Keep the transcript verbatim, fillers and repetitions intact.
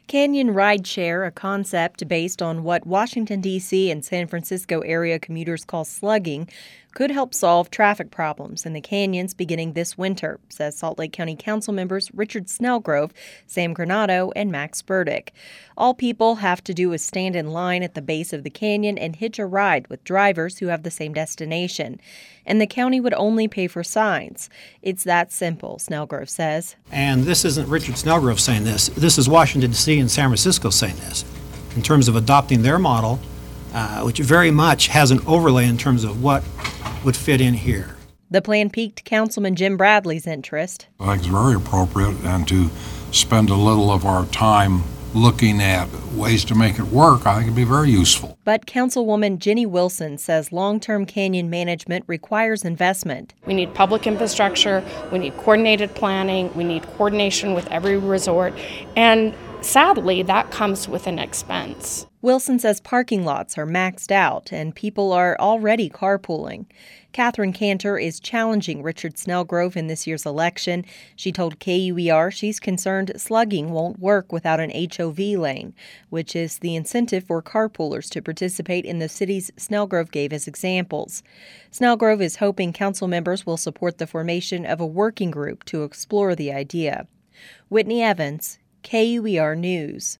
Canyon Rideshare, a concept based on what Washington, D C and San Francisco area commuters call slugging, could help solve traffic problems in the canyons beginning this winter, says Salt Lake County Council members Richard Snellgrove, Sam Granado, and Max Burdick. All people have to do is stand in line at the base of the canyon and hitch a ride with drivers who have the same destination. And the county would only pay for signs. It's that simple, Snellgrove says. And this isn't Richard Snellgrove saying this. This is Washington, D C and San Francisco saying this in terms of adopting their model, uh, which very much has an overlay in terms of what would fit in here. The plan piqued Councilman Jim Bradley's interest. I think it's very appropriate, and to spend a little of our time looking at ways to make it work, I think it'd be very useful. But Councilwoman Jenny Wilson says long-term canyon management requires investment. We need public infrastructure, we need coordinated planning, we need coordination with every resort, and sadly, that comes with an expense. Wilson says parking lots are maxed out and people are already carpooling. Catherine Cantor is challenging Richard Snellgrove in this year's election. She told K U E R she's concerned slugging won't work without an H O V lane, which is the incentive for carpoolers to participate in the cities Snellgrove gave as examples. Snellgrove is hoping council members will support the formation of a working group to explore the idea. Whitney Evans, K U E R News.